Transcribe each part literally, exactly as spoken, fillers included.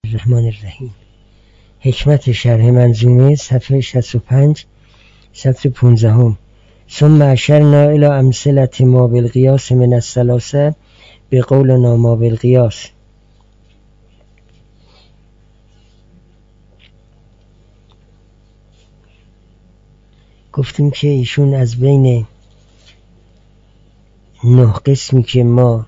الرحمن الرحیم. حکمت شرح منظومه صفحه شصت و پنج سطر پانزده. ثم اشرنا الی امثله ما بالقیاس من الثلاثه به قولنا ما بالقیاس. گفتیم که ایشون از بین نه قسمی که ما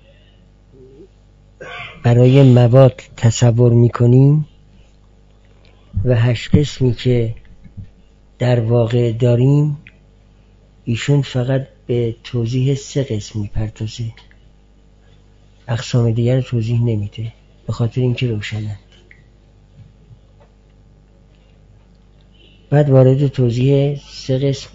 برای مواد تصور میکنیم و هشت قسمی که در واقع داریم، ایشون فقط به توضیح سه قسم میپردازه، اقسام دیگر توضیح نمیده، به خاطر اینکه روشنند. بعد وارد توضیح سه قسم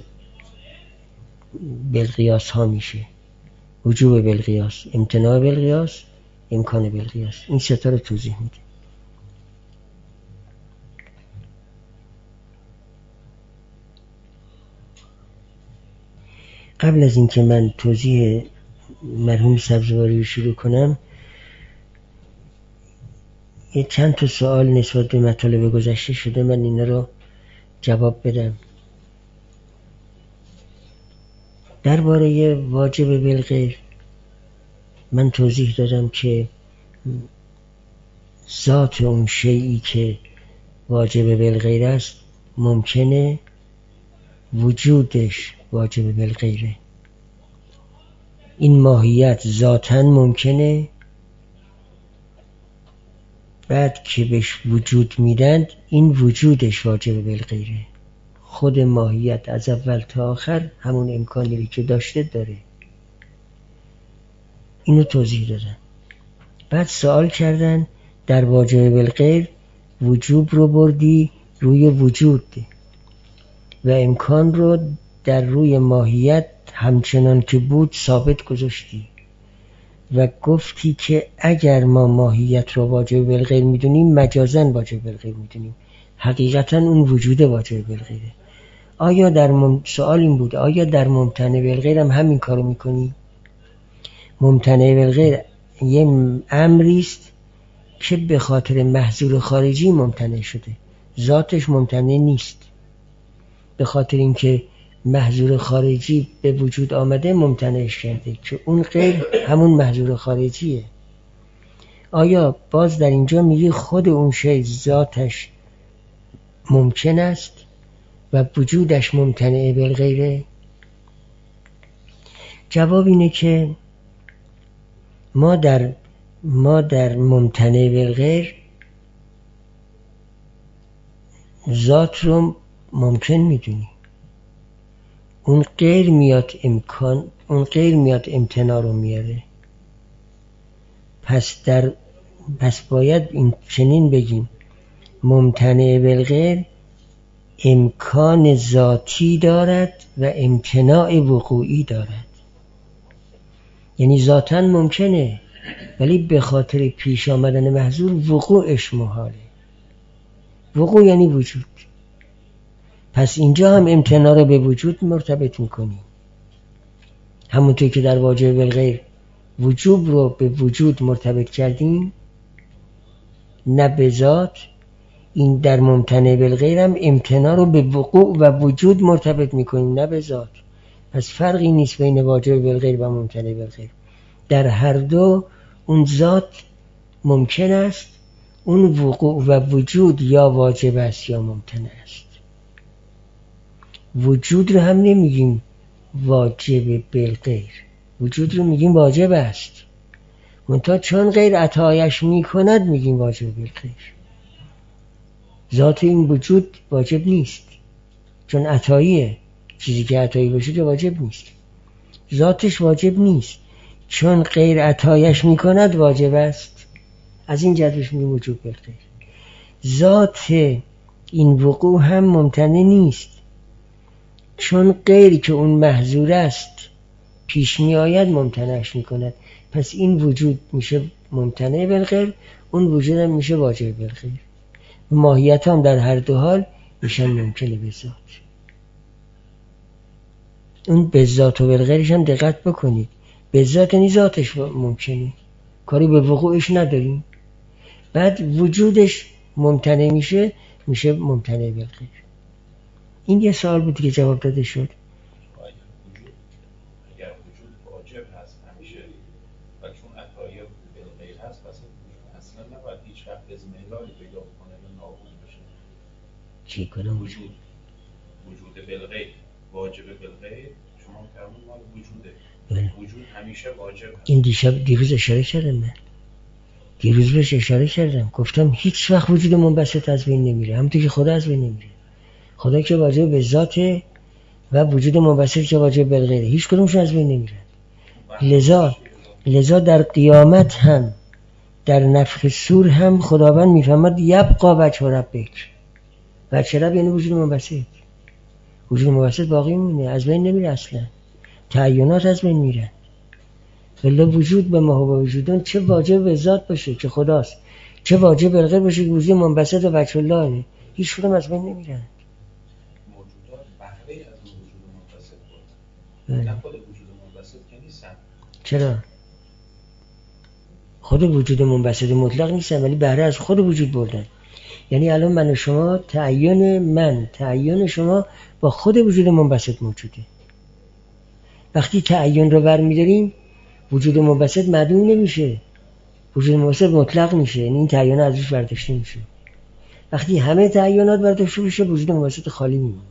بالقیاس ها میشه: وجوب بالقیاس، امتناع بالقیاس، امکان بالقیاس. این سه تا رو توضیح میده. قبل از اینکه من توضیح مرحوم سبزواری رو شروع کنم، یه چند تا سوال نسبت به مطالب گذشته شده، من اینا رو جواب بدم. درباره واجب بالغیر من توضیح دادم که ذات اون شیئی که واجب بالغیر است ممکنه وجودش واجب بالغیره. این ماهیت ذاتاً ممکنه، بعد که بهش وجود میدند این وجودش واجب بالغیره. خود ماهیت از اول تا آخر همون امکانی که داشته داره. اینو توضیح دادن. بعد سوال کردن در واجب بالغیر وجوب رو بردی روی وجود و امکان رو در روی ماهیت همچنان که بود ثابت گذاشتی و گفتی که اگر ما ماهیت رو واجب بالغیر میدونیم مجازاً واجب بالغیر میدونیم، حقیقتاً اون وجود واجب بالغیره. آیا در مم... سوال این بود آیا در ممتنع بالغیر هم همین کارو میکنی؟ ممتنع بالغیر یه امری است که به خاطر محظور خارجی ممتنع شده، ذاتش ممتنع نیست. به خاطر اینکه محظور خارجی به وجود آمده ممتنعش کرده که اون غیر همون محظور خارجیه. آیا باز در اینجا میگی خود اون شی ذاتش ممکن است و وجودش ممتنع بالغیره؟ جواب اینه که ما در ما در ممتنع بالغیر ذات رو ممکن میدونیم، اون غیر میاد امکان، اون غیر میاد امتناع رو میاره. پس در پس باید این چنین بگیم ممتنع بالغیر امکان ذاتی دارد و امتناع وقوعی دارد. یعنی ذاتاً ممکنه ولی به خاطر پیش آمدن محظور وقوعش محاله. وقوع یعنی وجود. پس اینجا هم امتناع رو به وجود مرتبط میکنیم، همونطور که در واجب بالغیر وجوب رو به وجود مرتبط کردیم نه به ذات، این در ممتنع بالغیر هم امتناع رو به وقوع و وجود مرتبط میکنیم نه به ذات. پس فرقی نیست بین واجب بالغیر و ممتنع بالغیر. در هر دو اون ذات ممکن است، اون وقوع و وجود یا واجب است یا ممتنع است. وجود رو هم نمیگیم واجب بالغیر، وجود رو میگیم واجب است، منتها چون غیر عطایش میکند میگیم واجب بالغیر. ذات این وجود واجب نیست چون عطاییه، چیزی که عطایی باشه که واجب نیست. ذاتش واجب نیست چون غیر عطایش میکند واجب است، از این جهتش میگیم وجوب بالغیر. ذات این وقوع هم ممتنع نیست چون غیری که اون محظور است پیش می آید ممتنعش می کند. پس این وجود میشه ممتنع بالغیر، اون وجود هم میشه واجب بالغیر. ماهیت هم در هر دو حال میشن ممکنه به ذات. اون به ذات و بالغیرش هم دقت بکنید. به ذات یعنی ذاتش ممکنه، کاری به وقوعش نداریم. بعد وجودش ممتنع میشه، میشه ممتنع بالغیر. این یه سوال بود که جواب داده شد. اگر وجود واجب هست همیشه و چون عطایه بالغیر هست، پس اصلا نباید هیچ وقت اضمحلالی پیدا بکنه یا نابود بشه. چی کنم؟ وجود وجود بالغیر واجب بالغیر، شما فرمود مال وجوده. بله. وجود همیشه واجب هست. این دیشب دیروز اشاره کردم، من دیروز بهش اشاره کردم، گفتم هیچ وقت وجود منبسط از بین نمیره، همونطور که خدا از بین نمیره. خدا که واجب به ذاته و وجود منبسط که واجب بالغیره، هیچ کدومشون از بین نمیره. لذا لذا در قیامت هم، در نفخ صور هم خداوند میفهمد یبقا وجه ربک. وجه رب یعنی وجود منبسط. وجود منبسط باقی مونه، از بین نمیره اصلا. تعینات از بین میره. ولی وجود به ما و وجودان چه واجب به ذات باشه که خداست، چه واجب بالغیر باشه که وجود منبسط و وجه الله، هیچ کدوم از بین نمیره. موجودات بهره از وجود منبسط بود. نه خود وجود منبسط که نیستن. چرا؟ خود وجود منبسط مطلق نیستن، ولی بهره از خود وجود بردن. یعنی الان من و شما، تعین من، تعین شما با خود وجود منبسط موجوده. وقتی تعین رو برمی‌داریم وجود منبسط معدوم نمیشه، وجود منبسط مطلق میشه، یعنی این تعین ازش برداشته میشه. وقتی همه تعینات برداشته بشه وجود منبسط خالی میمونه.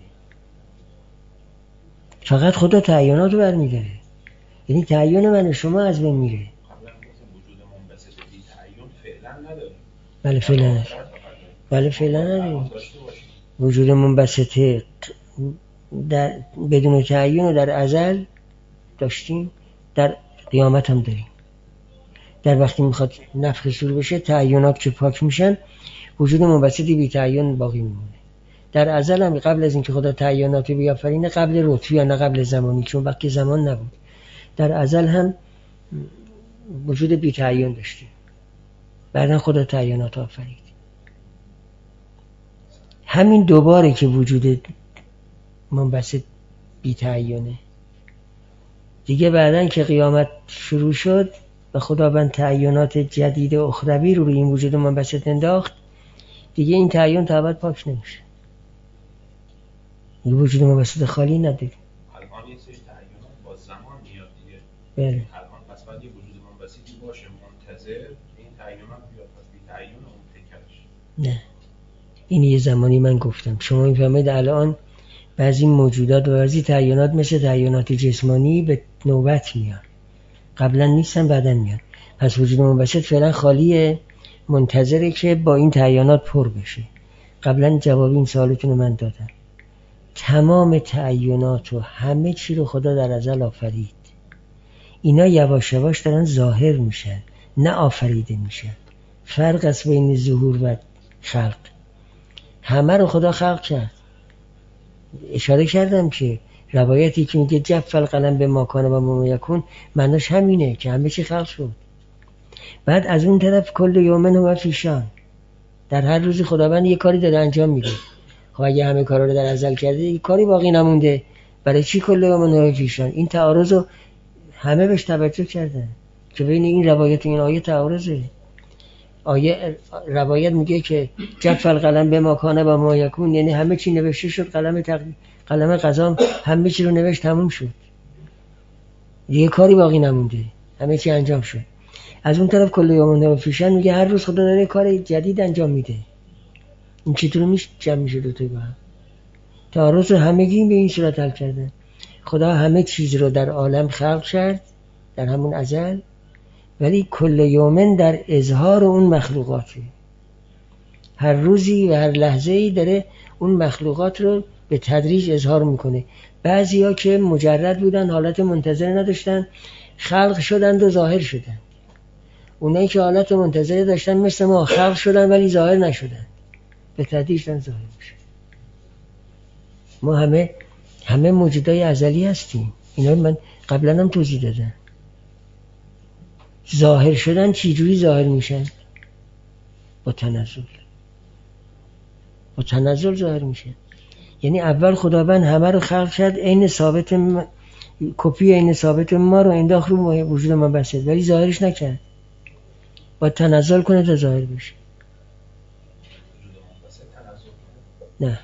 فقط خدا تعینات رو برمی‌داره، یعنی تعین من و شما از بین میره. وجود منبسط بی تعین فعلا نداره. بله فعلا نداره. بله فعلا نداره. وجود منبسط در بدون تعین و در ازل داشتیم، در قیامت هم داریم. در وقتی میخواد نفخ صور بشه، تعینات که پاک میشن، وجود منبسطی بی تعین باقی میمونه. در ازل هم قبل از اینکه خدا تعینات بیافرینه، قبل رتبی نه قبل زمانی، چون وقتی زمان نبود، در ازل هم وجود بی تعین داشته. بعدا خدا تعینات آفرید. همین دوباره که وجود منبسط بی تعینه، دیگه بعدن که قیامت شروع شد و خداوند تعینات جدید و اخروی رو روی این وجود منبسط انداخت، دیگه این تعین تا ابد پاک نمیشه. این وجود منبسط خالی نداره. الان یه سری تعینات با زمان میاد دیگه. بله. الان پس باید یه وجود منبسطی باشه منتظر این تعینات بیاد، پس بی تعین اون تکرش. نه. این یه زمانی من گفتم. شما میفهمید الان بعضی موجودات و بعضی تعینات مثل تعینات جسمانی به نوبت میان. قبلا نیستن، بعدن میان. پس وجود منبسط فعلا خالیه، منتظره که با این تعینات پر بشه. قبلا جواب این سوالتون رو من دادم. تمام تعینات و همه چی رو خدا در ازل آفرید. اینا یواش یواش دارن ظاهر میشن، نه آفریده میشن. فرق است بین ظهور و خلق. همه رو خدا خلق کرد. اشاره کردم که روایتی که میگه جف القلم به ماکان و ما یکون، معناش همینه که همه چی خلق شد. بعد از اون طرف کل یومن و فیشان، در هر روزی خداوند یه کاری داره انجام میده. خب اگه همه کارا رو در ازل کرده، یه کاری باقی نمونده، برای چی کل یومن و فیشان؟ این تعارض رو همه بهش توجه کردن که بین این روایت و این آیه تعارضه. آیه روایت میگه که جف القلم به ماکان و ما یکون، یعنی همه چی نوشته شد، قلم تق... قلم قضا همه چی رو نوشت، تموم شد، دیگه کاری باقی نمونده، همه چی انجام شد. از اون طرف کل یوم و فیشن میگه هر روز خدا داره کار جدید انجام میده. این چطور میشه جمع میشه دو تا با هم؟ تعارض همگی به این صورت حل کردن. خدا همه چیز رو در عالم خلق کرد در همون ازل، ولی کل یومن در اظهار اون مخلوقاته. هر روزی و هر لحظه‌ای داره اون مخلوقات رو به تدریج اظهار میکنه. بعضیا که مجرد بودن، حالت منتظر نداشتن، خلق شدند و ظاهر شدند. اونایی که حالت منتظر داشتن مثل ما، خلق شدن ولی ظاهر نشدن، به تدریج ظاهر میشه. ما همه همه موجودای ازلی هستیم. اینا من قبلا هم توضیح دادم. ظاهر شدن چی جوری ظاهر میشن؟ با تنزل. با تنزل ظاهر میشه. یعنی اول خداوند همه رو خلق کرد، عین ثابت م... کپی عین ثابت ما رو انداخت رو وجود ما بسید، ولی ظاهرش نکرد. با تنزل کنه تا ظاهر بشه. نه،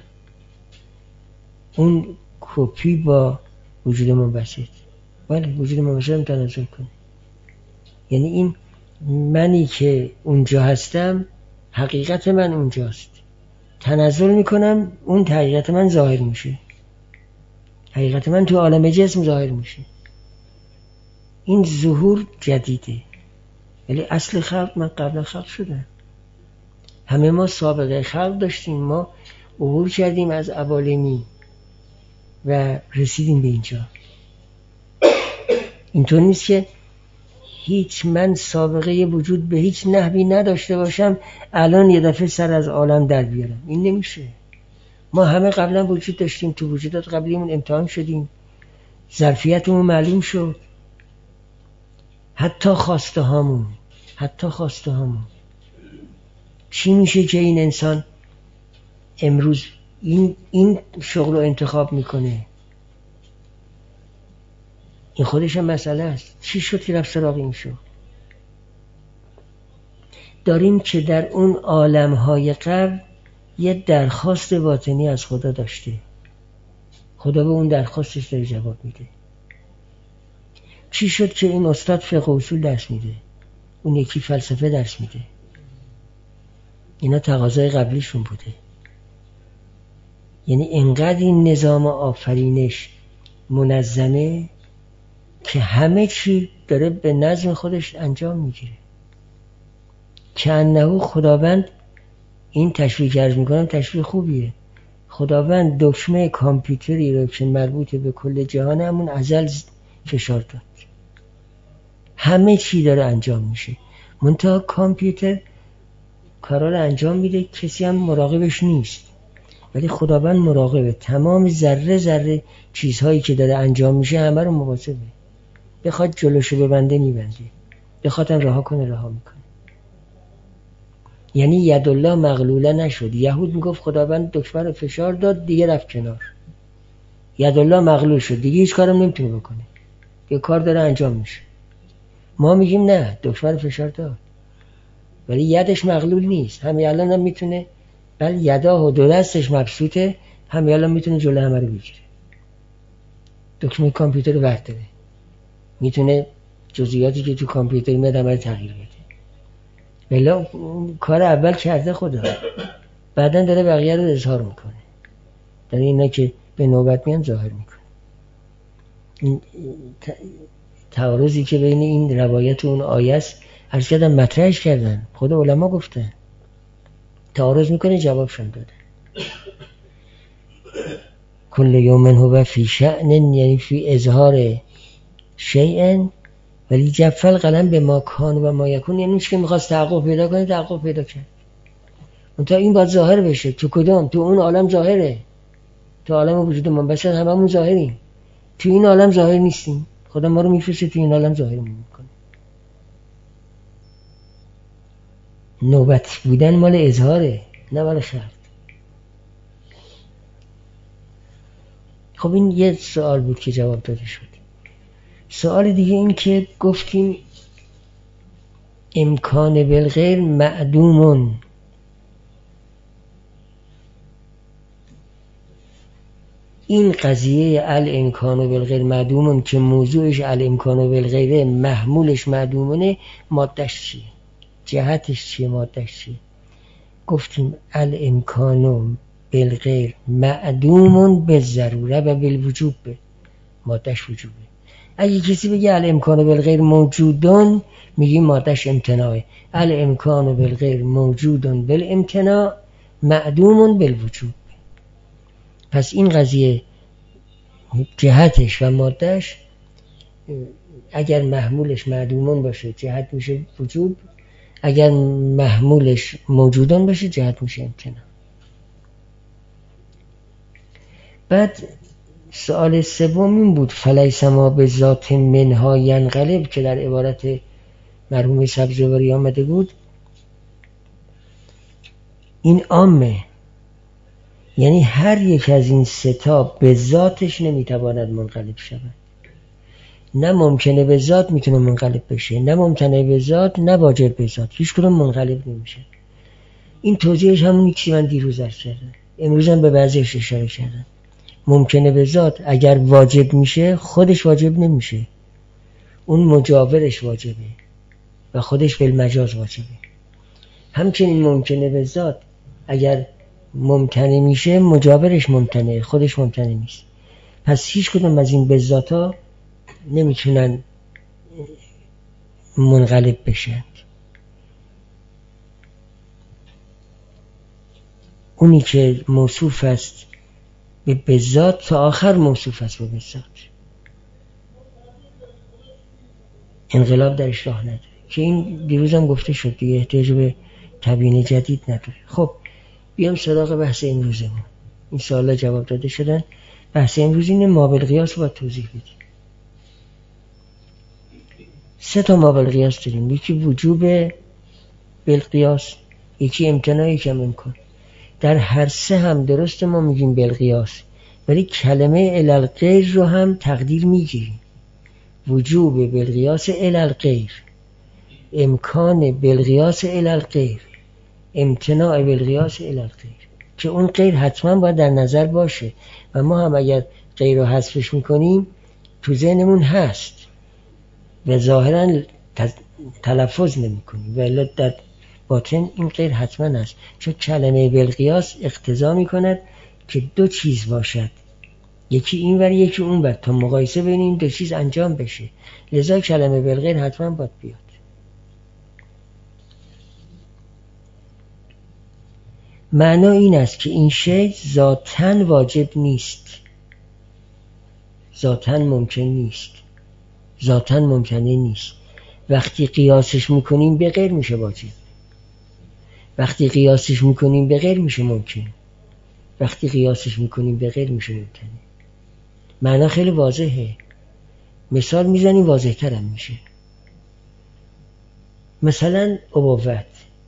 اون کپی با وجود منبسط. بله وجود منبسط هم تناسب کنه. یعنی این منی که اونجا هستم حقیقت من اونجاست، تنزل میکنم اون حقیقت من ظاهر میشه، حقیقت من تو عالم جسم ظاهر میشه. این ظهور جدیده، ولی اصل خلق من قبل خلق شدم. همه ما سابقه خلق داشتیم، ما عبور کردیم از عوالمی و رسیدیم به اینجا. اینطور نیست که هیچ من سابقه وجود به هیچ نحوی نداشته باشم الان یه دفعه سر از عالم در بیارم. این نمیشه. ما همه قبلا وجود داشتیم، تو وجودات قبلیمون امتحان شدیم، ظرفیتمون معلوم شد، حتی خواسته هامون حتی خواسته هامون چی میشه که این انسان امروز این این شغل رو انتخاب میکنه؟ این خودش هم مسئله است. چی شد که رفت سراغ این شغل؟ داریم که در اون عالم‌های قبل یه درخواست باطنی از خدا داشته، خدا به اون درخواستش داره جواب میده. چی شد که این استاد فقه اصول درس میده، اون یکی فلسفه درس میده؟ اینا تقاضای قبلیشون بوده. یعنی انقدر این نظام آفرینش منظمه که همه چی داره به نظم خودش انجام میگیره. که انه خداوند، این تشبیه که عرض میکنم تشبیه خوبیه، خداوند دکمه کامپیوتری رو که مربوط به کل جهان همون ازل فشار داد، همه چی داره انجام میشه، منتها کامپیوتر کارا رو انجام میده، کسی هم مراقبش نیست، ولی خداوند مراقبه. تمام ذره ذره چیزهایی که داره انجام میشه همه رو مواظبه. بخواد جلوشو ببنده میبنده، بخواد هم رها کنه رها میکنه. یعنی یدالله مغلوله نشد. یهود میگفت خداوند دکمه رو فشار داد دیگه رفت کنار، یدالله مغلول شد دیگه هیچ کارم نمیتونه بکنه، یه کار داره انجام میشه. ما میگیم نه، دکمه رو فشار داد ولی یدش مغلول نیست، همین الان هم میتونه، بل یدا و دو دستش مبسوطه، همین الان میتونه جلو همه رو بگیره. دکمه کامپیوتر رو برداره، میتونه جزئیاتی که تو کامپیوتر میاد همه رو تغییر بده. بلا کار اول کرده خدا، بعدن داره بقیه رو اظهار میکنه، داره اینا که به نوبت میان ظاهر میکنه. این تعارضی که بین این روایت و اون آیه است عرض کردم مطرحش کردن، خود علما گفتن تعارض میکنه، جوابشون دادن. کل یوم هو فی شأن، یعنی فی اظهار شیئن ولی جفل قلم به ما کان و ما یکون، یعنی که میخواست تحقق پیدا کنه تحقق پیدا کرد. منتها این باید ظاهر بشه. تو کدام؟ تو اون عالم ظاهره، تو عالم وجود من بس هممون ظاهریم، تو این عالم ظاهر نیستیم. خدا ما رو میفرسته تو این عالم ظاهرمون میکنه. نوبت بودن مال اظهاره نه مال خلق. خب این یه سوال بود که جواب داده شد. سوال دیگه این که گفتیم امکان بالغیر معدومون. این قضیه الامکان بالغیر معدومون که موضوعش الامکان بالغیر محمولش معدومونه، مادهش چیه؟ جهتش چیه؟ مادهش چیه؟ گفتیم الامکان بالغیر معدومون بالضروره و بالوجوب، مادهش وجوبه. اگه کسی بگه الامکان بالغیر موجودون، میگیم مادهش امتناعه. الامکان بالغیر موجودون بالامتناع معدومون بالوجوب. پس این قضیه جهتش و مادهش اگر محمولش معدومون باشه جهت میشه وجوب، اگر محمولش موجودون باشه جهت میشه امتناع. بعد سوال سوم این بود فلیس ما به ذات منها ینقلب، که در عبارت مرحوم سبزواری آمده بود. این عامه، یعنی هر یک از این ستا به ذاتش نمیتواند منقلب شود. نه ممکنه به ذات میتونه منقلب بشه، نه ممکنه به ذات، نه واجب به ذات، هیچ کدوم منقلب نمیشه. این توضیحش همونی که من دیروز عرض کردم، امروز هم به بعضیش اشاره کردم. ممکنه به ذات اگر واجب میشه خودش واجب نمیشه، اون مجاورش واجبه و خودش بالمجاز واجبه. همچنین ممکنه به ذات اگر ممتنع میشه مجاورش ممتنعه، خودش ممتنع نیست. پس هیچ کدوم از این به ذاتا نمیتونن منقلب بشن. اونی که موصوف است به بذات تا آخر موصوف است به بذات، انقلاب درش راه نداره، که این دیروز هم گفته شد دیگه، احتیاج به تبیین جدید نداره. خب بیام سراغ بحث امروزمون. این سوالا جواب داده شدن. بحث امروز اینه ما بالقیاس باید توضیح بدیم. سه تا ما بالقیاس داریم، یکی وجوب بالقیاس، یکی امتناع، یکی هم امکان. در هر سه هم درسته ما میگیم بالقیاس، ولی کلمه الالغیر رو هم تقدیر میگیریم. وجوب بالقیاس الالغیر، امکان بالقیاس الالغیر، امتناع بالقیاس الالغیر، که اون غیر حتما باید در نظر باشه و ما هم اگر غیر رو حذفش میکنیم تو ذهنمون هست و ظاهرا تلفظ نمیکنیم، ولی در باطن این غیر حتما هست، چون کلمه بالقیاس اقتضا میکند که دو چیز باشد، یکی این ور یکی اون ور، تا مقایسه بین این دو چیز انجام بشه، لذا کلمه بالغیر حتما باید بیاد. معنا این است که این شی ذاتاً واجب نیست، ذاتاً ممکن نیست، ذاتاً ممکنه نیست. وقتی قیاسش میکنیم به غیر میشه واجب، وقتی قیاسش میکنیم به غیر میشه ممکن، وقتی قیاسش میکنیم به غیر میشه ممکنه. معنا خیلی واضحه. مثال میزنیم واضح ترم میشه. مثلا ابوت،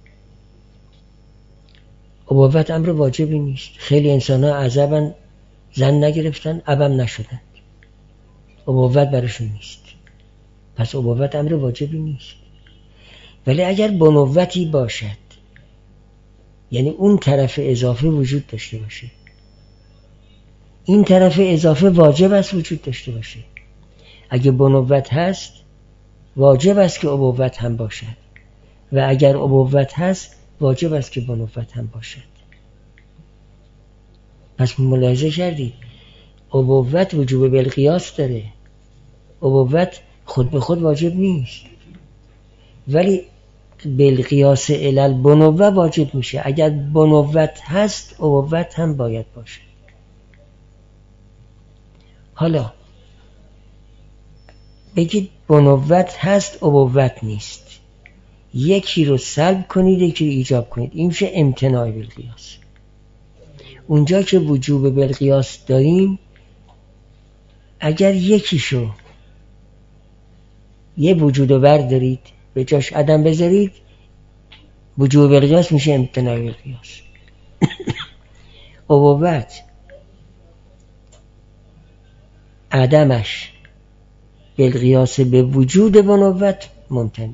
ابوت امر واجبی نیست. خیلی انسان ها عذبن زن نگرفتن، ابم نشدن، ابوت برشون نیست. پس ابوت امر واجبی نیست. ولی اگر بنوتی باشد، یعنی اون طرف اضافه وجود داشته باشه، این طرف اضافه واجب است وجود داشته باشه. اگه بنوت هست واجب است که ابوت هم باشد، و اگر ابوت هست واجب است که بنوت هم باشد. پس ملاحظه کردید ابوت وجوب بالقیاس داره، ابوت خود به خود واجب نیست، ولی بالقیاس علل بنوه واجب میشه. اگر بنوت هست ابوت هم باید باشه. حالا بگید بنوت هست ابوت نیست، یکی رو سلب کنید یکی رو ایجاب کنید، این میشه امتناع بالقیاس. اونجا که وجوب بالقیاس داریم، اگر یکیشو یه وجود رو بردارید به جاش عدم بذارید، وجوب بالقیاس میشه امتناع بالقیاس. ابوت عدمش بالقیاس به وجود بنوت ممتنع،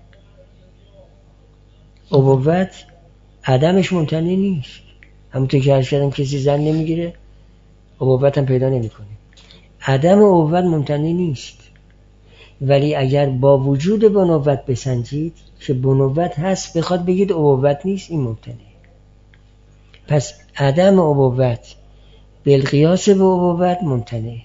ابوت عدمش ممتنع نیست. همونطور که عرض کردم کسی زن نمیگیره ابوت هم پیدا نمیکنه، عدم ابوت ممتنع نیست. ولی اگر با وجود بنوت بسنجید که بنوت هست بخواد بگید ابوت نیست، این ممتنع. پس عدم ابوت بالقیاس به ابوت ممتنع،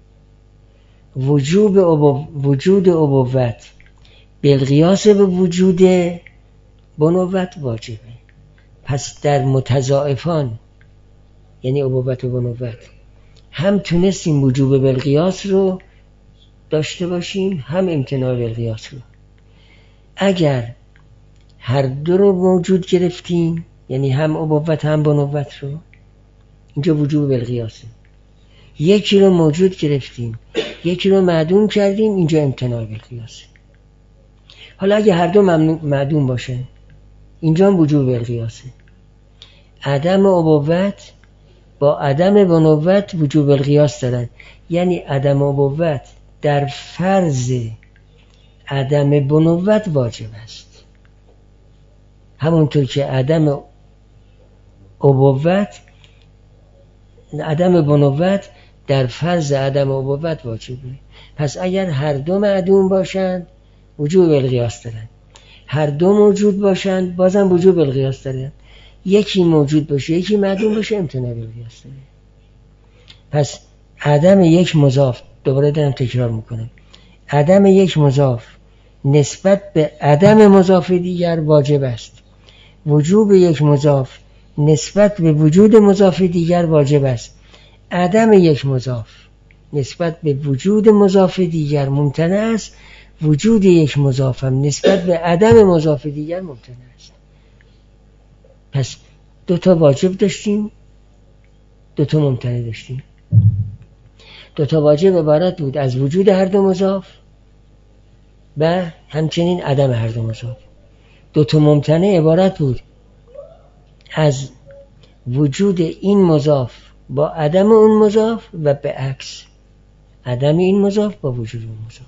وجوب ابو... وجود ابوت بالقیاس به وجود بنوت واجبه. پس در متضاعفان یعنی ابوت و بنوت هم تونستیم وجوب بالقیاس رو داشته باشیم هم امتناع بالقیاس رو. اگر هر دو رو موجود گرفتیم، یعنی هم ابوت هم بنوت رو، اینجا وجوب بالقیاسه. یکی رو موجود گرفتیم یکی رو معدوم کردیم، اینجا امتناع بالقیاسه. حالا اگه هر دو معدوم باشه، اینجا هم وجوب بالقیاسه. عدم ابوت با عدم بنوت وجوب بالقیاس دارن، یعنی عدم ابوت در فرض عدم بنوت واجب است، همونطور که عدم ابوت، عدم بنوت در فرض عدم ابوت واجبه. پس اگر هر دو معدوم باشند وجوب بالقیاس دارن، هر دو موجود باشند بازم وجوب بالقیاس دارن. یکی موجود باشه یکی معدوم باشه امتناع بالقیاس داره. پس عدم یک مضاف، دوباره دارم تکرار میکنم، عدم یک مضاف نسبت به عدم مضاف دیگر واجب است. وجوب یک مضاف نسبت به وجود مضاف دیگر واجب است. عدم یک مضاف نسبت به وجود مضاف دیگر ممتنع است. وجود یک مضاف هم نسبت به عدم مضاف دیگر ممتنع است. پس دو تا واجب داشتیم، دو تا ممتنع داشتیم. دو تا واجب عبارت بود از وجود هر دو مضاف و همچنین عدم هر دو مضاف. دو تا ممتنع عبارت بود از وجود این مضاف با عدم اون مضاف و به عکس عدم این مضاف با وجود اون مضاف.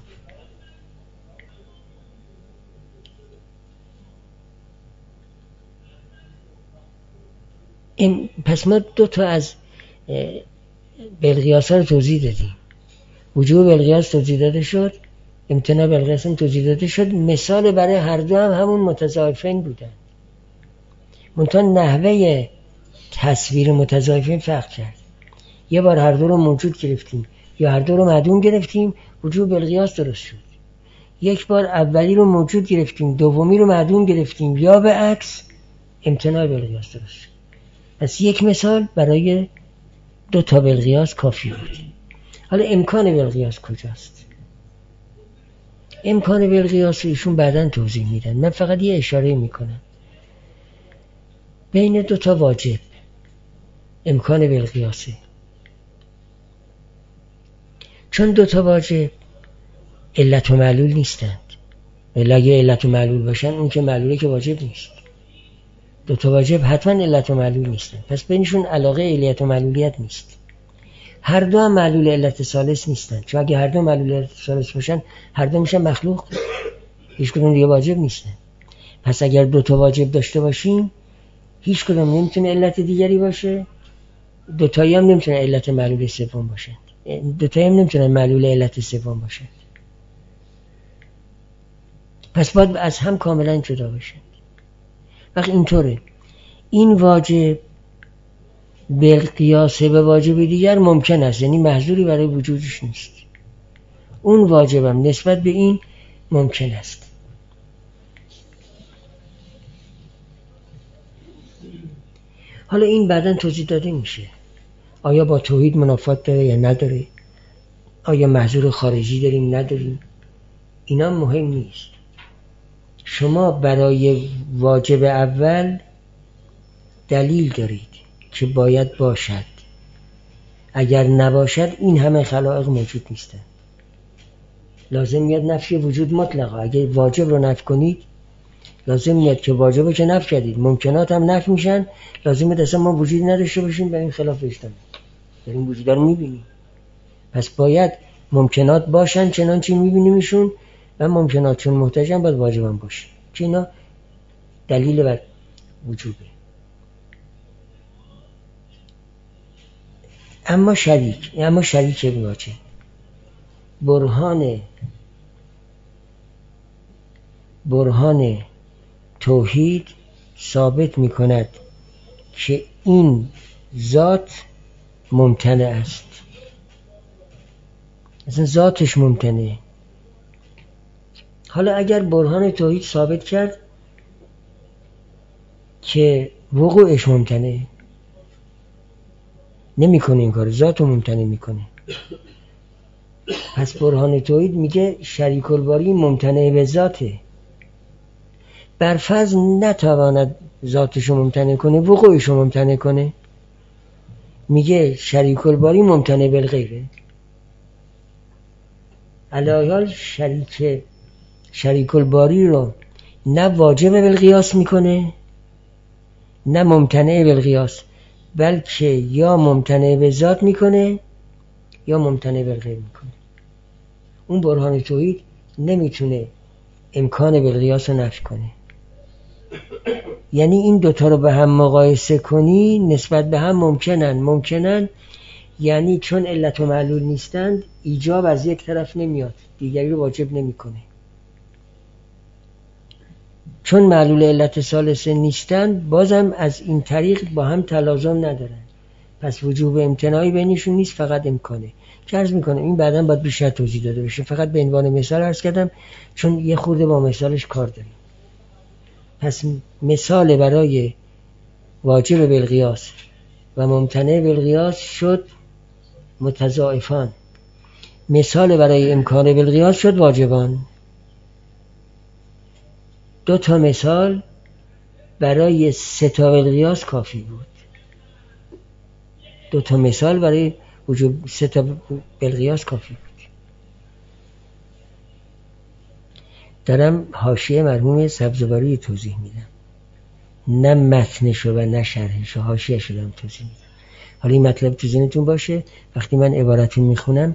پس ما دو تا از بالقیاس ها رو توضیح دادیم. وجوب بالقیاس توضیح داده شد، امتناع بالقیاس هم توضیح داده شد. مثال برای هر دو هم همون متضاعفین بودن، منتها نحوه تصویر متضاعفین فرق کرد. یه بار هر دو رو موجود گرفتیم یا هر دو رو معدوم گرفتیم وجوب بالقیاس درست شد. یک بار اولی رو موجود گرفتیم دومی رو معدوم گرفتیم یا به عکس امتناع بالقیاس درست شد. پس یک مثال برای دو تا بالقیاس کافی بود. حالا امکان بالقیاس کجاست؟ امکان بالقیاس رو ایشون بعداً توضیح میدن، من فقط یه اشاره میکنم. بین دو تا واجب امکان بالقیاسه، چون دو تا واجب علت و معلول نیستند. اگه علت و معلول باشن اون که معلوله که واجب نیست. دو تا واجب حتما علت و معلول نیستند، پس بینشون علاقه علیت و معلولیت نیست. هر دو هم معلول علت ثالث نیستند، چون اگه هر دو معلول علت ثالث باشن هر دو میشن مخلوق، هیچ کدوم دیگه واجب نیستن. پس اگر دو تا واجب داشته باشیم هیچ کدوم نمیتونه علت دیگری باشه، دو تایی هم نمیتونه علت معلول سوم باشه، دو تایی هم نمیتونه معلول علت سوم باشه. پس باید از هم کاملا جدا بشه. وقتی اینطوره این واجب بالقیاس به واجب دیگر ممکن است، یعنی محذوری برای وجودش نیست. اون واجبم نسبت به این ممکن است. حالا این بعداً توضیح داده میشه آیا با توحید منافات داره یا نداره، آیا محذور خارجی داریم نداریم، اینا مهم نیست. شما برای واجب اول دلیل دارید که باید باشد، اگر نباشد این همه خلائق موجود نیستن. لازم میاد نفی وجود مطلقه. اگر واجب رو نفی کنید لازم میاد که واجب رو که نفی کردید ممکنات هم نفی میشن، لازم میاد اصلا ما وجودی نداشته باشیم به این خلاف اجتماع داریم وجود رو میبینیم. پس باید ممکنات باشن چنانچه میبینیمشون و ممکنات چون محتاجن باید واجب هم باشه، که اینا دلیل بر وجوبه. اما شریک اما شریک واجب برهان برهان توحید ثابت می کند که این ذات ممتنع است. اصلا ذاتش ممتنعه. حالا اگر برهان توحید ثابت کرد که وقوعش ممتنعه، نمی کنه این کار، ذاتو ممتنع می کنه. پس برهان توحید میگه شریک الباری ممتنع به ذاته. برفرض نتواند ذاتشو ممتنع کنه وقوعشو ممتنع کنه، میگه شریک الباری ممتنع بالغیره. علاوه شریک شریک الباری رو نه واجب بالقیاس میکنه نه ممتنع بالقیاس، بلکه یا ممتنع به ذات میکنه یا ممتنع بالغیر میکنه. اون برهان توحید نمیتونه امکان بالقیاس رو نفی کنه. یعنی این دوتا رو به هم مقایسه کنی نسبت به هم ممکنن ممکنن یعنی چون علت و معلول نیستند ایجاب از یک طرف نمیاد دیگری رو واجب نمیکنه. چون معلول علت ثالثه نیستند بازم از این طریق با هم تلازم ندارن، پس وجوب امتناعی بینشون نیست، فقط امکانه. که عرض میکنم این بعداً باید بیشتر توضیح داده بشه، فقط به عنوان مثال عرض کردم چون یه خورده با مثالش کار داریم. پس مثال برای واجب بالقیاس و ممتنع بالقیاس شد متضاعفان، مثال برای امکان بالقیاس شد واجبان. دو تا مثال برای سه تا بالقیاس کافی بود. دو تا مثال برای وجوب سه تا بالقیاس کافی بود. دارم حاشیه مرحوم سبزواری توضیح میدم، نه متنشو و نه شرحشو، حاشیه‌شو دارم توضیح میدم. حالا این مطلب تو ذهنتون باشه وقتی من عبارتی میخونم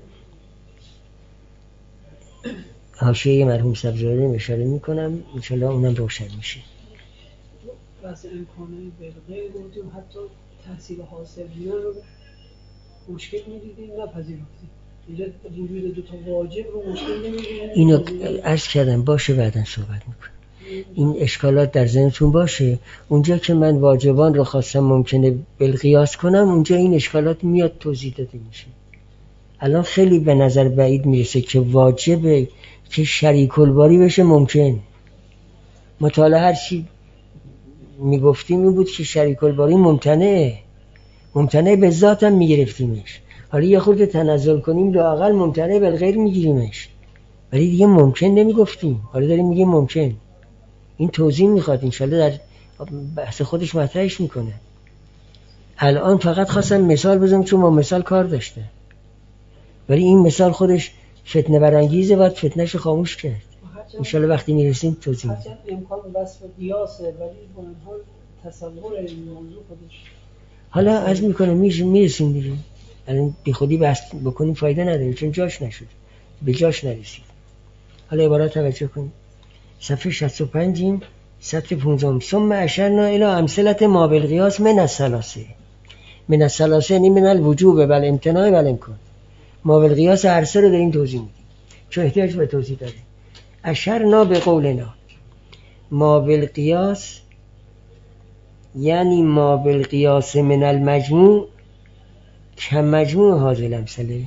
حاشیه مرحوم سبزواری رو اشاره میکنم، انشالله اونم روشن میشه. بحث امکانه بالغیر گفتیم، حتی تحصیل حاصلیه رو مشکل میدیدیم نپذیرفتیم، اینجا وجود دو تا واجب رو مشکل نمیدیدیم. اینو عرض کردم باشه بعداً صحبت میکنم. این اشکالات در ذهنتون باشه، اونجا که من واجبان رو خواستم ممکنه بالقیاس کنم اونجا این اشکالات میاد توضیح داده میشه. الان خیلی به نظر بعید میرسه که واجبه که شریک الباری بشه ممکن. مطالعه هر چی میگفتیم این بود که شریک الباری ممتنعه، ممتنع به ذات هم میگرفتیمش. حالا یه خورده تنزل کنیم لااقل ممتنع بالغیر میگیریمش، ولی دیگه ممکن نمیگفتیم، حالا داریم میگیم ممکن. این توضیح میخواد انشالله در بحث خودش مطرحش میکنه. الان فقط خواستم مثال بزنم چون ما مثال کار داشته، ولی این مثال خودش فتنه برانگیزه، باید فتنهش خاموش کرد. انشالله وقتی میرسیم توضیح میدیم. امکان وصف قیاسه ولی با این حال تصور این موضوع خودش حالا عرض میکنم میرسیم دیگه. الان بی خودی بحث بکنیم فایده نداره چون جاش نشد، به جاش نرسید. حالا عبارت توجه کنیم. صفحه شصت و پنج سطر پانزده. ثم اشرنا الی امثله ما بالقیاس من الثلاثه. من الثلاثه یعنی من الوجوب و الامتناع و الامکان. ما بالقیاس هر سه رو داریم توضیح میدیم چون احتیاج به توضیح داره. اشرنا به قولنا ما بالقیاس یعنی ما بالقیاس من المجموع که مجموع هذه الامثله.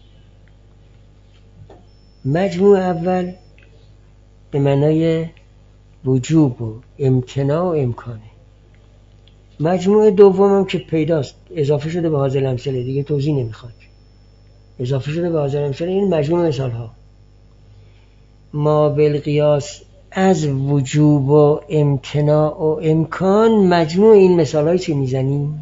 مجموع اول به معنای وجوب و امتناع و امکانه. مجموع دوم هم که پیداست اضافه شده به هذه الامثله، دیگه توضیح نمیخواد، اضافه شده به هذه الامثله. این مجموع مثال ها. ما بالقیاس از وجوب و امتناع و امکان مجموع این مثال هایی که میزنیم.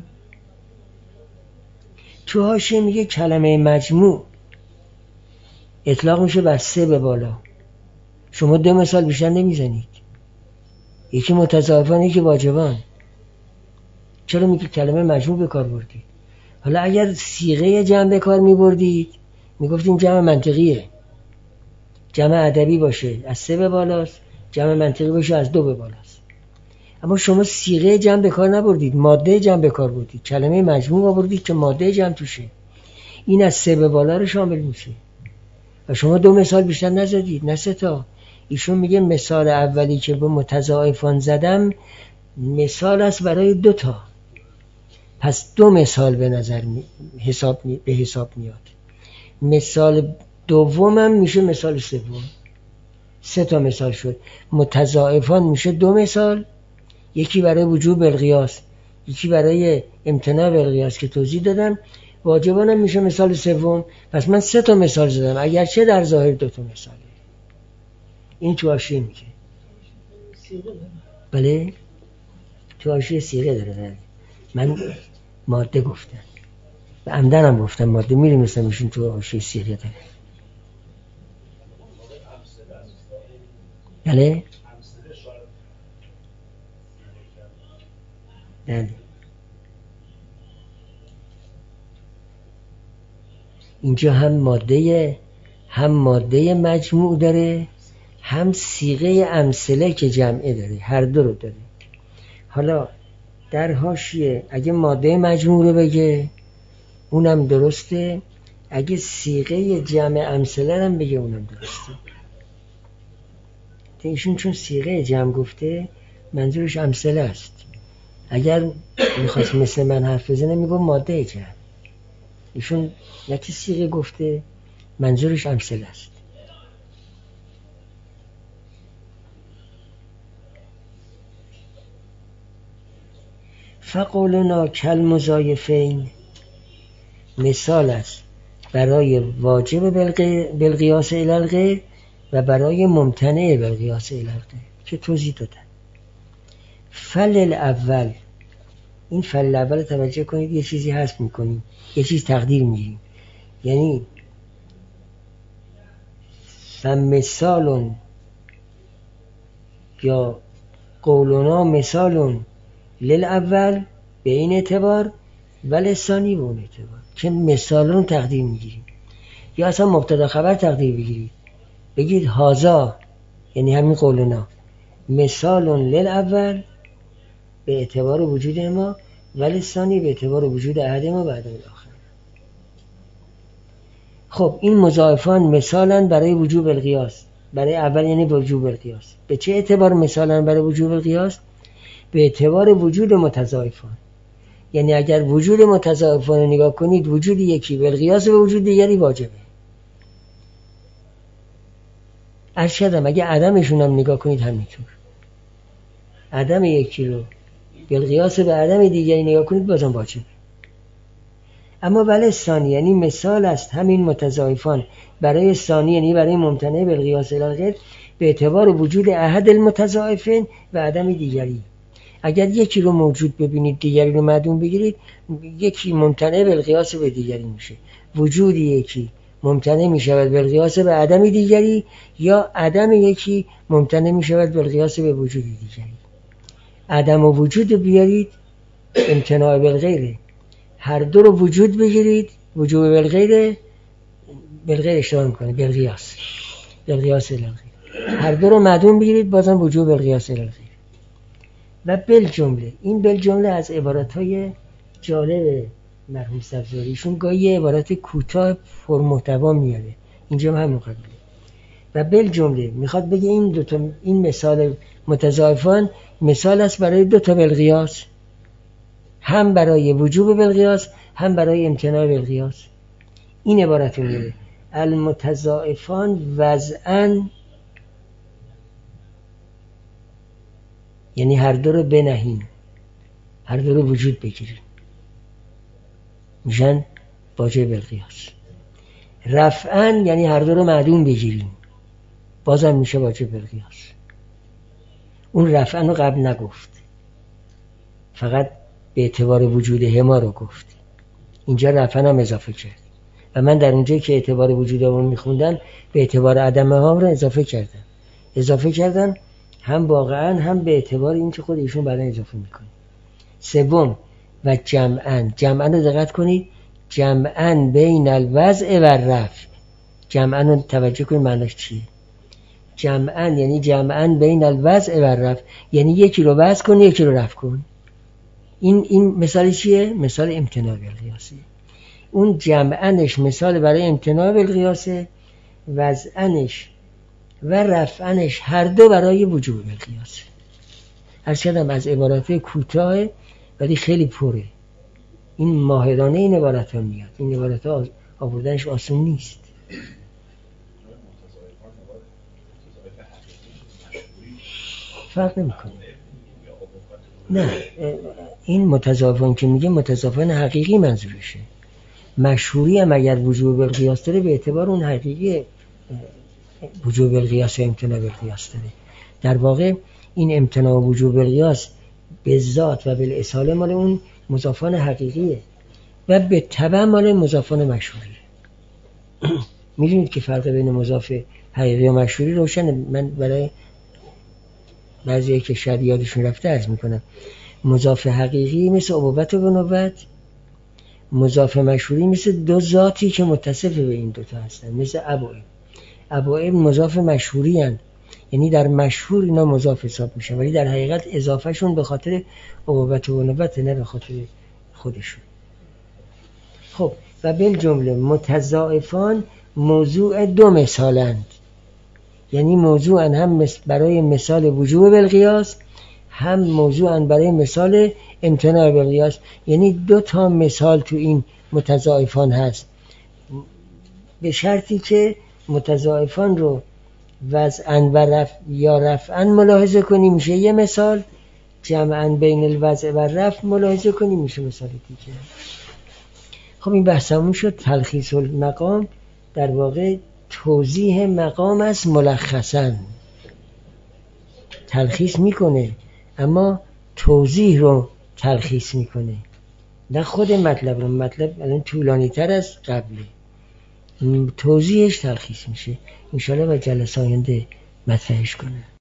تو حاشیه میگه کلمه مجموع اطلاق میشه بر سه به بالا. شما دو مثال بیشتر نمیزنید، یکی متضاعفان یکی واجبان. چرا میگه کلمه مجموع به کار بردید؟ حالا اگر صیغه جمع به کار میبردید میگفتیم جمع منطقیه، جمع ادبی باشه از سه به بالاست، جمع منطقی باشه از دو به بالاست. اما شما صیغه جمع به کار نبردید، ماده جمع به کار بردید، کلمه مجموع آوردید که ماده جمع توشه. این از سه به بالا رو شامل میشه و شما دو مثال بیشتر نزدید، نه سه تا. ایشون میگه مثال اولی که به متضاعفان زدم مثال است برای دو تا، پس دو مثال به نظر می... حساب می... به حساب میاد. مثال دومم میشه مثال سوم، سه تا مثال شد. متضاعفان میشه دو مثال، یکی برای وجوب بالقیاس یکی برای امتناع بالقیاس که توضیح دادم. واجبانم میشه مثال سوم. پس من سه تا مثال زدم اگرچه در ظاهر دو تا مثاله. این تو حاشیه میگه. بله تو حاشیه صیغه داره. من ماده گفتم و عمدن هم گفتم ماده، میریم مثلا میشون تو حاشیه صیغه داره. بله بله اینجا هم ماده هم ماده مجموع داره هم صیغه امثله که جمعه داره، هر دو رو داره. حالا در حاشیه اگه ماده مجموعه بگه اونم درسته، اگه صیغه جمع امثله هم بگه اونم درسته. ایشون چون صیغه جمع گفته منظورش امثله است. اگر میخواست مثل من حرف بزنه میگم ماده جمع. ایشون یکی صیغه گفته منظورش امثله است. فقولنا کالمضایفین مثال است برای واجب بالقیاس الی الغیر و برای ممتنع بالقیاس الی الغیر که توضیح دادن. فل اول، این فل اول توجه کنید یه چیزی حذف میکنیم، یه چیز تقدیر میگیریم، یعنی فمثالون یا قولنا مثالون للاول به این اعتبار ولی ثانی به اون اعتبار که مثالون تقدیر میگیریم. یا اصلا مبتدا خبر تقدیر بگیرید، بگید هازا یعنی همین قولنا مثالون للاول به اعتبار وجود ما ولی ثانی به اعتبار وجود احد ما بعد الاخر. خب این مضاعفان مثالن برای وجوب القیاس، برای اول یعنی وجوب القیاس. به چه اعتبار مثالن برای وجوب القیاس؟ به اعتبار وجود متضاعفان. یعنی اگر وجود متضاعفان رو نگاه کنید، وجود یکی بالقیاس به وجود دیگری واجبه. عرض کردم اگه عدمشون هم نگاه کنید همینطور، عدم یکی رو بالقیاس به عدم دیگری نگاه کنید بازم واجبه. اما ولی ثانی یعنی مثال است همین متضاعفان برای ثانی یعنی برای ممتنع بالقیاس الی الغیر به اعتبار وجود احد المتضاعفین و عدم دیگری. اگر یکی رو موجود ببینید دیگری رو معدوم بگیرید، یکی ممتنع بالقیاس به دیگری میشه. وجود یکی ممتنع میشود بالقیاس به عدم دیگری یا عدم یکی ممتنع میشود بالقیاس به وجود دیگری. عدم و وجود بیارید امتناع بالغیره، هر دو رو وجود بگیرید وجود بالغیره، بالغیر اشتباه میکنه بالقیاس، بالقیاس الی الغیر. هر دو رو معدوم بگیرید بازم وجود بالقیاس الی الغیر. و بالجمله، این بالجمله از عبارت‌های جالب مرحوم سبزواریشون گاهی عبارت کوتاه پرمحتوا میاره، اینجا هم همین قبیله. و بالجمله میخواد بگه این دو تا این مثال متضاعفان مثال است برای دو تا بالقیاس، هم برای وجوب بالقیاس هم برای امتناع بالقیاس. این عبارت میاره المتضاعفان وضعاً یعنی هر دو رو بنهیم، هر دو رو وجود بگیریم، میشن واجب بالقیاس. رفعاً یعنی هر دو رو معدوم بگیریم، بازم میشه واجب بالقیاس. اون رفعاً رو قبل نگفت، فقط به اعتبار وجود هما رو گفت. اینجا رفعاً هم اضافه کرد و من در اونجایی که اعتبار وجود هما میخوندن به اعتبار عدم هم رو اضافه کردم. اضافه کردن هم واقعاً هم به اعتبار این که خود ایشون بعداً اضافه میکنه. سوم و جمعاً، جمعاً رو دقت کنید، جمعاً بین الوضع و رفع. جمعاً رو توجه کنید معناش چیه. جمعاً یعنی جمعاً بین الوضع و رفع، یعنی یکی رو وضع کن یکی رو رفع کن. این این مثال چیه؟ مثال امتناع بالقیاسه. اون جمعاًش مثال برای امتناع بالقیاسه، وضعنش و رفعنش هر دو برای وجوب بالقیاسه. هر چقدر از عبارات کوتاه ولی خیلی پره. این ماهرانه این عبارت ها میاد، این عبارت ها آوردنش آسون نیست. فرق نمیکنه. نه این متضاعفان که میگه متضاعفان حقیقی منظورشه. مشهوری هم اگر وجوب بالقیاس داره به اعتبار اون حقیقی وجوب بالقیاس و امتناع بالقیاس داره. در واقع این امتناع وجوب بالقیاس به ذات و بالاصاله مال اون مضافان حقیقیه و به تبع مال مضافان مشهوریه. میدونید که فرق بین مضاف حقیقی و مشهوری روشنه. من برای بعضی که شاید یادشون رفته عرض میکنم. مضاف حقیقی مثل ابوت و بنوت، مضاف مشهوری مثل دو ذاتی که متصف به این دوتا هستن، مثل ابو ابو مضاف مشهوری هستند، یعنی در مشهور اینا مضاف حساب میشن، ولی در حقیقت اضافهشون به خاطر عقوبت و نوبت، نه به خاطر خودشون. خب و بالجمله متضاعفان موضوع دو مثالند، یعنی موضوعا هم برای مثال وجوب بالقیاس، هم موضوعا برای مثال امتناع بالقیاس. یعنی دو تا مثال تو این متضاعفان هست، به شرطی که متضاعفان رو وضعاً و رفع یا رفعاً ملاحظه کنیم میشه یه مثال، جمعاً بین الوضع و رفع ملاحظه کنیم میشه مثال دیگه. خب این بحثمون شد. تلخیص المقام در واقع توضیح مقام است، ملخصاً تلخیص میکنه اما توضیح رو تلخیص میکنه، نه خود مطلب رو. مطلب الان طولانی تر از قبله، توضیحش تلخیص میشه. انشاءالله و جلسه آینده مطرحش کنه.